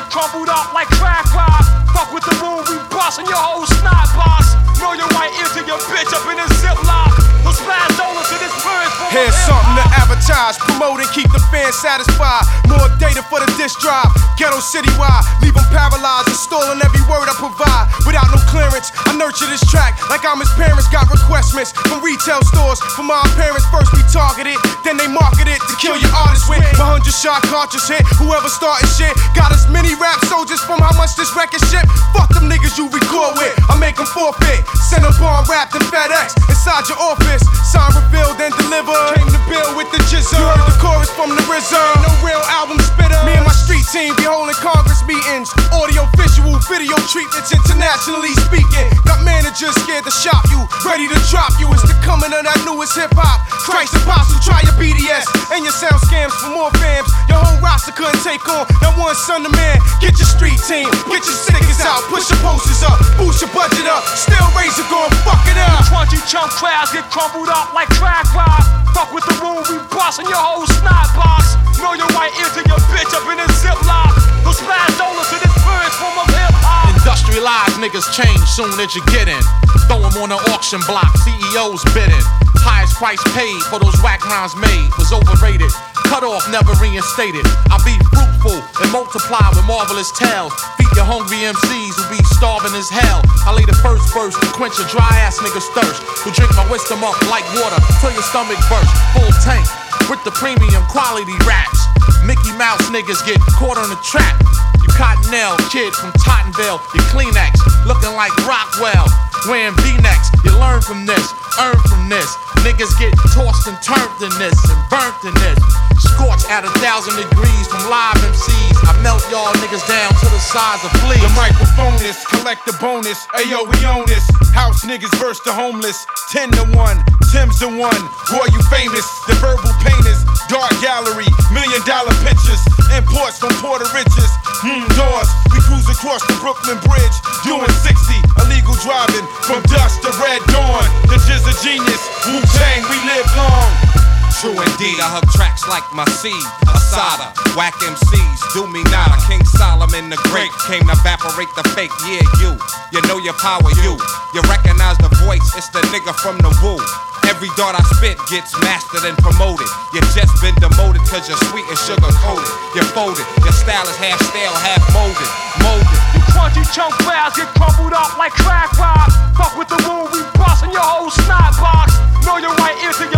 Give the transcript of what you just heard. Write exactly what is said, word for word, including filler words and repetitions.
get crumbled up like crack rock. Fuck with the rule, we bustin' your whole snot box. Know your right ear to your bitch up in a ziplock. Those fast dollars to this purge. Here's something to advertise, promote and keep the fans satisfied. More data for the disc drive, ghetto citywide. Leave them paralyzed, installing every word I provide. Without no clearance, I nurture this track like I'm his parents. Got requestments from retail stores. From my parents, first we target it, then they market it to kill your artist with. My hundred shot cartridge hit, whoever started shit. Got as many rap soldiers from how much this record ship. Fuck them niggas you record with, I make them forfeit. Send a bomb wrapped in FedEx inside your office. Sign revealed and delivered. Came to bill with the jizzle. You heard the chorus from the R Z A. No real album spitter. Me and my street team be holding Congress meetings. Audio, visual, video treatments, internationally speaking. Got managers scared to shop you, ready to drop you. It's the coming of that newest hip hop. Christ apostle, try your B D S and your sound scams for more fams. Your whole roster couldn't take on that one son of man. Get your street team, get your stickers out, push your posters up, boost your budget up. Still Razor gon' fuck it up. Twenty chunk crowds get crumbled up like crack rock. Fuck with the rule, we bustin' your whole snot box. Know your right ear to your bitch up in a ziplock. Those fast dollars to this purge form of hip hop. Industrialized niggas change soon as you get in. Throw them on the auction block, C E Os bidding. Highest price paid for those whack rhymes made was overrated. Cut off, never reinstated. I'll be fruitful and multiply with marvelous tales. Feed your hungry M Cs who be starving as hell. I lay the first verse to quench a dry ass nigga's thirst. Who drink my wisdom up like water till your stomach burst. Full tank with the premium quality raps. Mickey Mouse niggas get caught on the trap. You Cottonelle kid from Tottenville, you Kleenex looking like Rockwell. Wearing V-necks, you learn from this, earn from this. Niggas get tossed and turned in this and burnt in this. Scorched at a thousand degrees from live M Cs. I melt y'all niggas down to the size of fleas. The microphone is, collect the bonus. Ayo, we own this. House niggas versus the homeless. Ten to one, Tim's the one. Boy, you famous. The verbal painters, dark gallery, million dollar pictures. Imports from Puerto Riches. Hmm, doors. We cruise across the Brooklyn Bridge, doing sixty. Illegal driving from dusk to red dawn. The Jizz a genius. Wu-Tang, we live long. True indeed, I hug tracks like my seed, Asada, whack M Cs, do me nada. King Solomon the Great came to evaporate the fake, yeah, you. You know your power, you. You recognize the voice, it's the nigga from the woo. Every dart I spit gets mastered and promoted. You just been demoted cause you're sweet and sugar coated. You're folded, your style is half stale, half molded, molded. You crunchy chunk crowds get crumbled up like crack rock. Fuck with the rule, we bustin' your whole snot box. Know your right ear to